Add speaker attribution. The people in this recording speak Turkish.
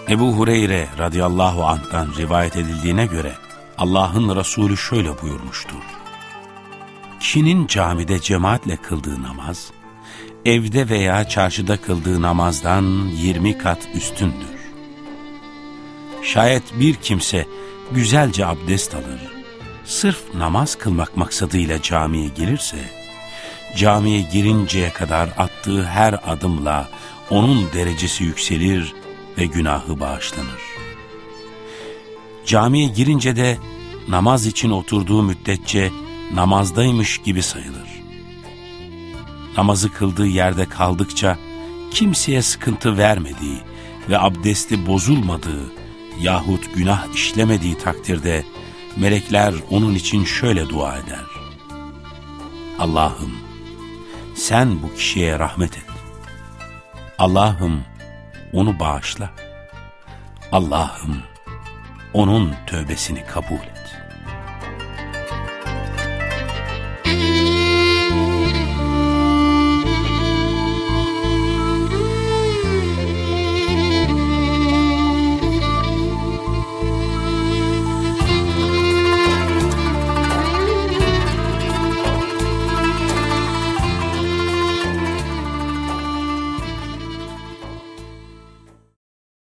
Speaker 1: Ebu Hureyre radıyallahu anh'tan rivayet edildiğine göre Allah'ın Resulü şöyle buyurmuştur: kişinin camide cemaatle kıldığı namaz, evde veya çarşıda kıldığı namazdan 20 kat üstündür. Şayet bir kimse güzelce abdest alır, sırf namaz kılmak maksadıyla camiye gelirse, camiye girinceye kadar attığı her adımla onun derecesi yükselir ve günahı bağışlanır. Camiye girince de namaz için oturduğu müddetçe namazdaymış gibi sayılır. Namazı kıldığı yerde kaldıkça kimseye sıkıntı vermediği ve abdesti bozulmadığı yahut günah işlemediği takdirde melekler onun için şöyle dua eder: Allah'ım, sen bu kişiye rahmet et. Allah'ım, onu bağışla. Allah'ım, onun tövbesini kabul et.